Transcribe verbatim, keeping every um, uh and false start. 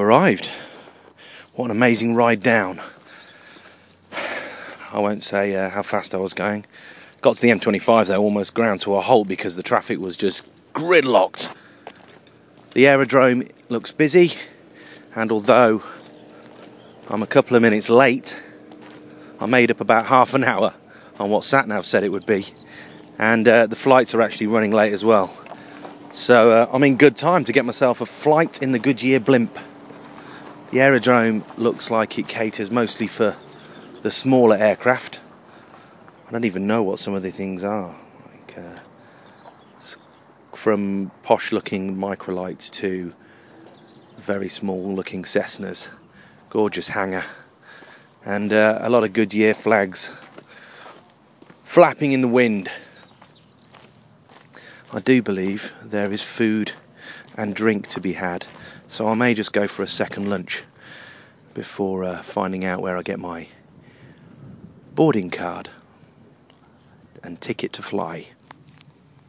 arrived. What an amazing ride down. I won't say uh, how fast I was going. Got to the M twenty-five though, almost ground to a halt because the traffic was just gridlocked. The aerodrome looks busy, and although I'm a couple of minutes late, I made up about half an hour on what SatNav said it would be, and uh, the flights are actually running late as well. So uh, I'm in good time to get myself a flight in the Goodyear blimp. The aerodrome looks like it caters mostly for the smaller aircraft. I don't even know what some of the things are. Like, uh, from posh-looking microlights to very small-looking Cessnas. Gorgeous hangar. And uh, a lot of Goodyear flags flapping in the wind. I do believe there is food and drink to be had, so I may just go for a second lunch before uh, finding out where I get my boarding card and ticket to fly.